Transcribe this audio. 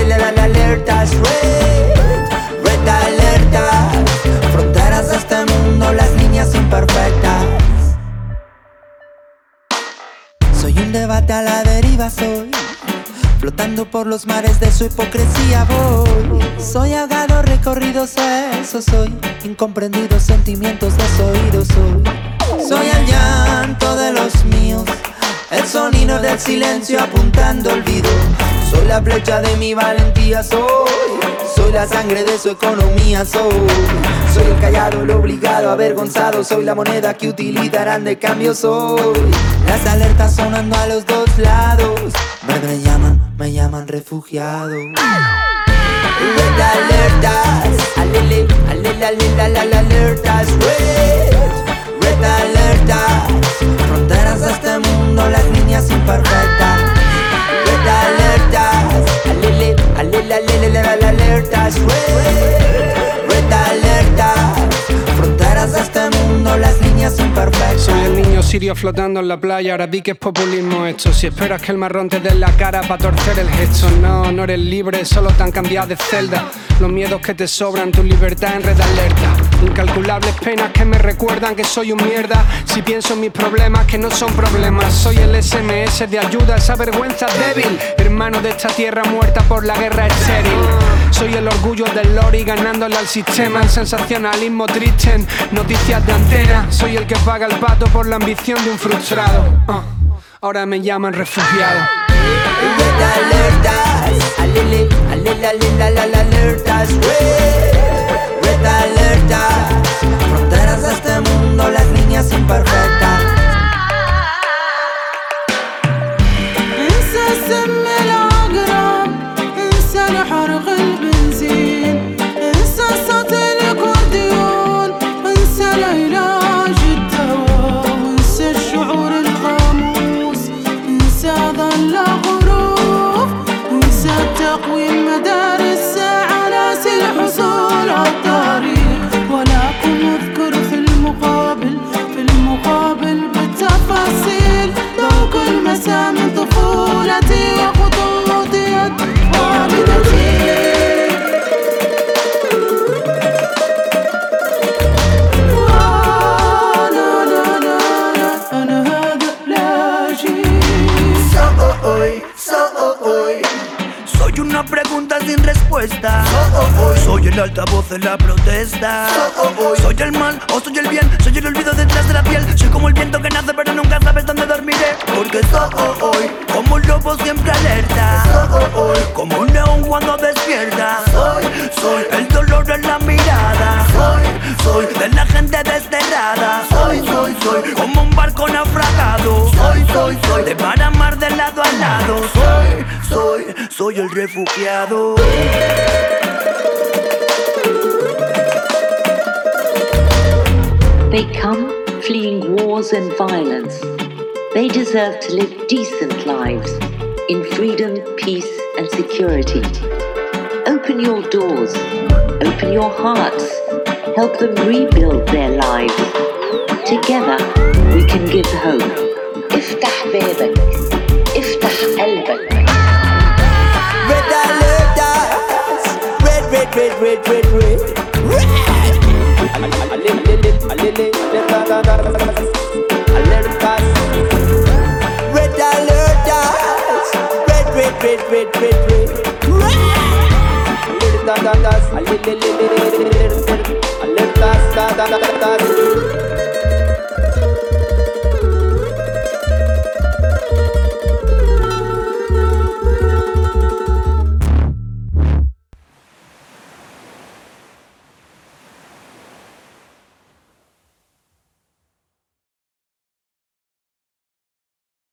alertas, red alertas. Fronteras de este mundo, las líneas imperfectas. Soy un debate a la deriva, soy flotando por los mares de su hipocresía voy. Soy ahogado, recorrido, eso soy. Incomprendidos sentimientos desoídos soy. Soy el llanto de los míos, el sonido del silencio apuntando olvido. Soy la flecha de mi valentía, soy la sangre de su economía, soy el callado, el obligado, avergonzado. Soy la moneda que utilizarán de cambio, soy las alertas sonando a los dos lados. Me llaman refugiado. Red alertas, alertas, red alertas. Fronteras de este mundo, las líneas imperfectas. Red alertas, alertas, red alertas. Fronteras de este mundo, las líneas imperfectas. Soy el niño sirio flotando en la playa, ahora di que es populismo esto. Si esperas que el marrón te dé en la cara pa' torcer el gesto. No eres libre, solo te han cambiado de celda. Los miedos que te sobran, tu libertad en red alerta. Incalculables penas que me recuerdan que soy un mierda. Si pienso en mis problemas que no son problemas. Soy el SMS de ayuda, esa vergüenza débil. Hermano de esta tierra muerta por la guerra estéril. Soy el orgullo del lori ganándole al sistema. El sensacionalismo triste en noticias de antena. Soy el que paga el pato por la ambición de un frustrado. Ahora me llaman refugiado. Red alertas, alertas, red alertas. Fronteras de este mundo, las líneas imperfectas. انسى سم العقرب، انسى الحرق البنزين، انسى صوت الاكورديون، انسى العلاج الدواء، انسى الشعور الغاموس، انسى ظل غروف، انسى التقويم مدار الساعة، ناسي الحصول على الطريق، ولكن اذكر في المقابل بالتفاصيل ذوق المساء من طفولتي وخطوط يد والدتي. أنا هذا لاجئ. Soy una pregunta sin respuesta. Soy el altavoz de la protesta. Soy el mal o soy el bien. Soy el olvido detrás de la piel. Soy como el viento que nace pero nunca sabes dónde dormiré. Porque soy como un lobo siempre alerta. Como un león cuando despierta. Soy el dolor en la mirada. Soy de la gente desterrada. Soy como un barco naufragado. Soy de mar a mar de lado a lado. Soy el refugiado. They come fleeing wars and violence. They deserve to live decent lives in freedom, peace, and security. Open your doors, open your hearts, help them rebuild their lives. Together, we can give hope. افتح بابك، افتح قلبك. Red alertas, red. Alertas, red alertas, red. Alertas,